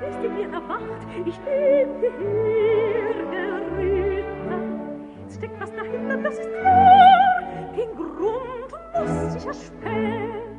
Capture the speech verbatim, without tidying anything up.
ist in mir erwacht, ich bin hier der Ritter. Es steckt was dahinter, das ist klar, den Grund muss ich erspähen.